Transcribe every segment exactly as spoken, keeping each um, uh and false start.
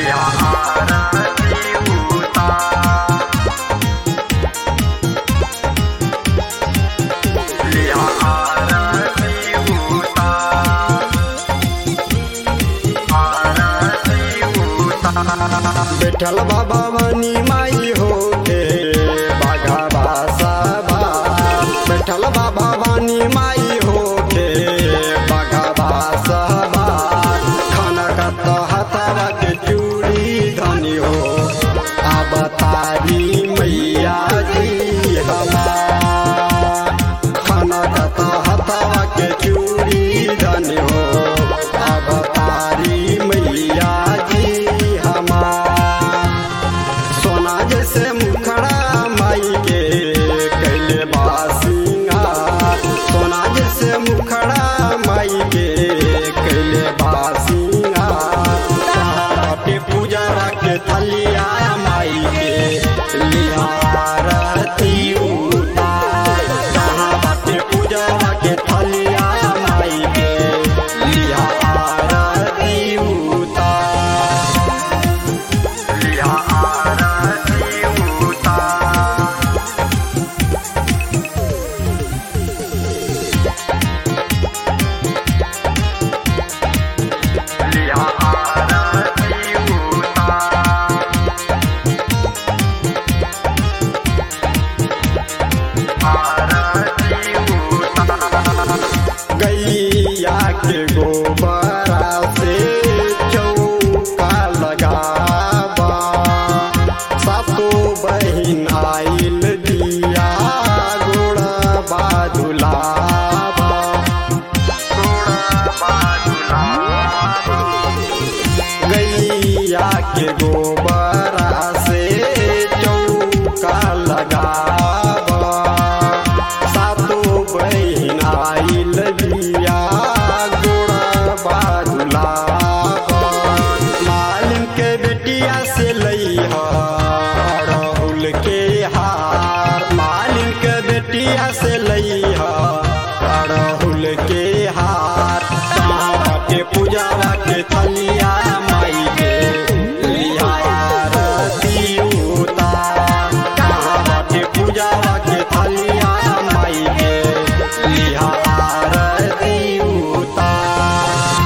बैठल बाबा वानी माई होके बाघा बासा बा बैठल बाबा वानी माई होके बाघा बासा बा खाना का तो हथवा के चूड़ी धनी हो अब तारी मैया जी हमार खाना का तो हथवा के चूड़ी धनी हो अब तारी मैया जी हमार सोना जैसे मुखड़ा माई के कैले बासिंगार सोना जैसे मुखड़ा माई के कैले बासिंगार कहाँ बाटे पूजा के थलिया माई के लिया आरती उतार कहाँ बाटे पूजा के थलिया माई के लिया आरती उतार लिया आरती उतार लिया आरती उतार आरती उतार गैया के गोबरा से चौका लगाबा सातो बहिन आइल दिया गोड़ा बादुलाबा गोड़ा बादुलाबा गैया के गोबरा से चौका लगाबा सातो बहिन आइल दिया गोड़ा बादुलाबा मालिन के बेटिया से लइहा राहुल के हार मालिन के बेटिया से लइहा राहुल के हार कहाँ बाटे पूजावा के थलिया माई के लिया आरती उतार कहाँ बाटे पूजावा के थलिया माई के लिया आरती उतार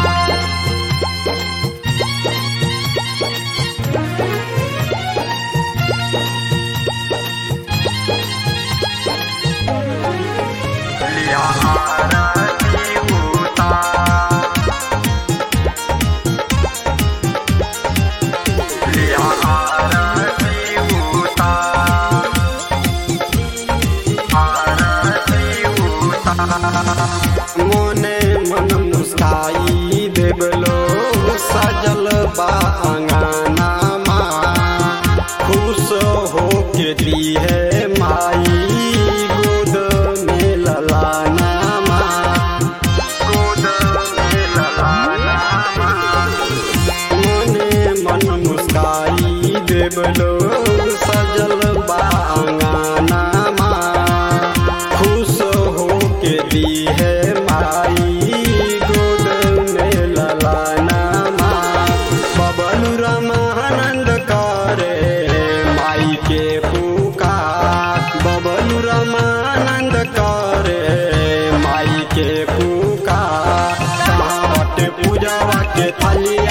लिया आरती उतार लिया आरती उतार आरती उतार मोने मन मुस्काई देवलो सजल बा अंगना खुश हो के दी है माई गोद में ललाना गोद में ललाना मने मन मुस्काई देवलो सजल बा अंगना खुश हो के दी है माई गोद में ललाना बबलू रामानंद करे माई के पुकार बबलू रामानंद करे माई के पुकार कहाँ बाटे पूजावा के थाली